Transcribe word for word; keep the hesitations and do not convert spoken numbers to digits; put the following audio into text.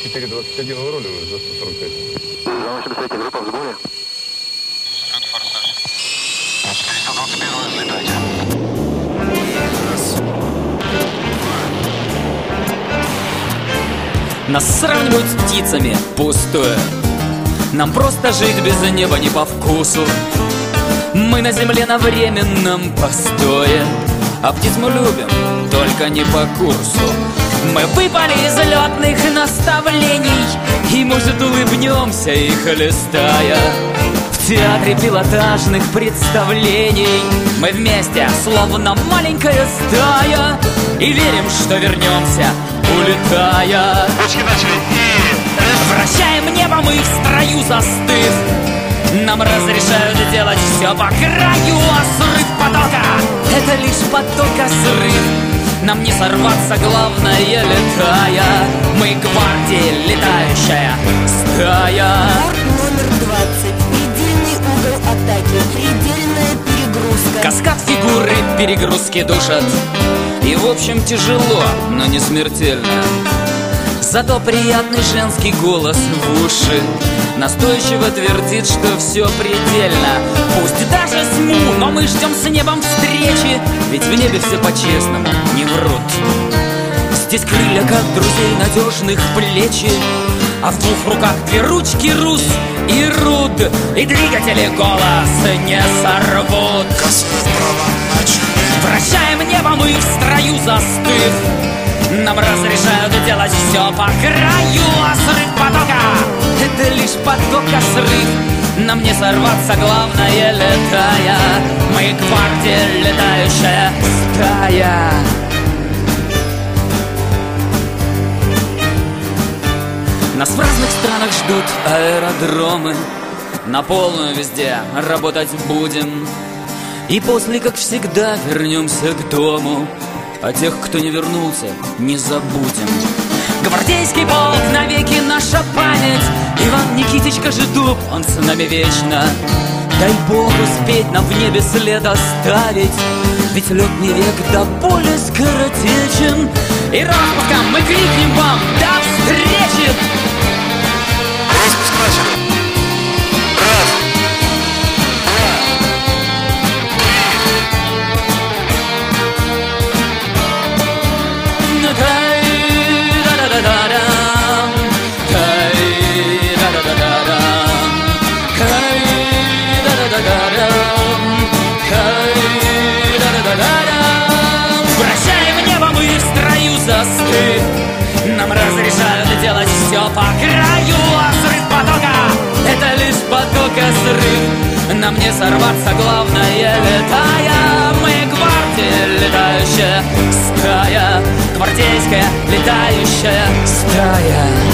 четыре двадцать один выруливаю за сто сорок пять. Замочим сойти, группа в сборе. четыреста двадцать один взлетайте. Нас сравнивают с птицами, пустое. Нам просто жить без неба не по вкусу. Мы на земле на временном постое, а птиц мы любим, только не по курсу. Мы выпали из летных наставлений, и, может, улыбнемся их листая. В театре пилотажных представлений мы вместе, словно маленькая стая, и верим, что вернемся, улетая. Пучки начали и... Вращаем небо мы в строю застыв. Нам разрешают делать все по краю, а срыв потока — это лишь потока срыв. Нам не сорваться, главное, летая. Мы гвардия, летающая стая. Борт номер двадцать. Предельный угол атаки. Предельная перегрузка. Каскад фигуры перегрузки душат. И в общем тяжело, но не смертельно. Зато приятный женский голос в уши настойчиво твердит, что все предельно. Пусть даже СМУ, но мы ждем с небом встречи, ведь в небе все по-честному не врут. Здесь крылья, как друзей надежных, плечи, а в двух руках две ручки Рус и Руд. И двигатели голос не сорвут. Вращаем небо мы в строю застыв. Нам разрешают делать все по краю, а срыв потока — это лишь потока срыв. Нам не сорваться, главное, летая. Мы гвардия, летающая стая. Нас в разных странах ждут аэродромы. На полную везде работать будем. И после, как всегда, вернемся к дому. А тех, кто не вернулся, не забудем. Гвардейский полк навеки наша память. Иван Никитич Кожедуб, он с нами вечно. Дай Бог успеть нам в небе след оставить, ведь летный век до боли скоротечен. И распуском мы крикнем вам до встречи. Распуск начали. Раз. Вращаем небо мы в строю застыв. Нам разрешают делать все по краю, а срыв потока — это лишь потока срыв. Нам не сорваться, главное, летая. Мы гвардия, летающая стая. Гвардейская летающая стая.